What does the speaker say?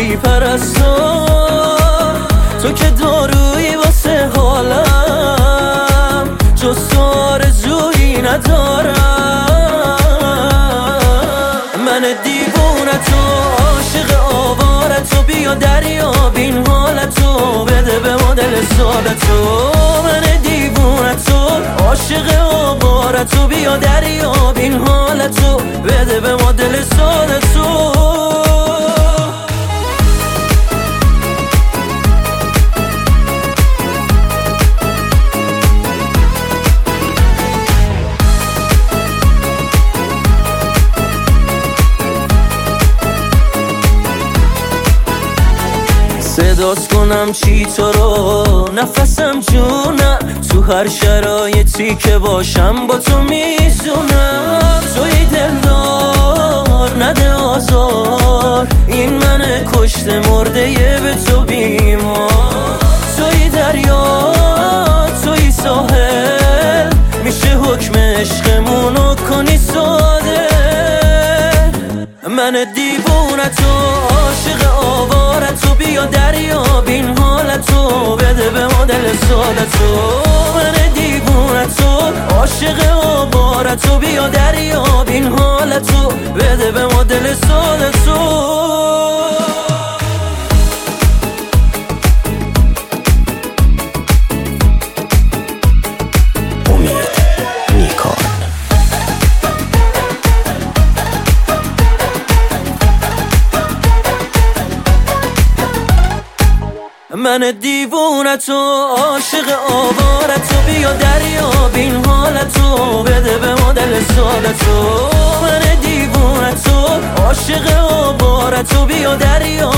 بی پرستار، تو که دارویی واسه حالم، جز تو آرزویی ندارم. من دیوونتو، عاشق آوارتو، بیا دریاب این حالتو، بده به ما دل سادتو. من دیوونتو، عاشق آوارتو، بیا دریاب این حالتو، بده به ما دل سادتو. صداست کنم چی تو رو، نفسم جونم، تو هر شرایطی که باشم با تو میزونم. توی دلدار نده آزار، این من کشته مرده به تو بیمار. توی دریا توی ساحل، میشه حکم عشقمونو کنی ساده. من دیوونتو، عاشق آوارتو، بیا دریاب این حالتو، بده به ما دل سادتو. من دیوونتو، عاشق آوارتو، بیا دریاب این حالتو، بده به ما دل سادتو. من دیوونتو، عاشق آوارتو، بیا دریاب این حالتو، بده به ما دل سادتو. من دیوونتو، عاشق آوارتو، بیا دریاب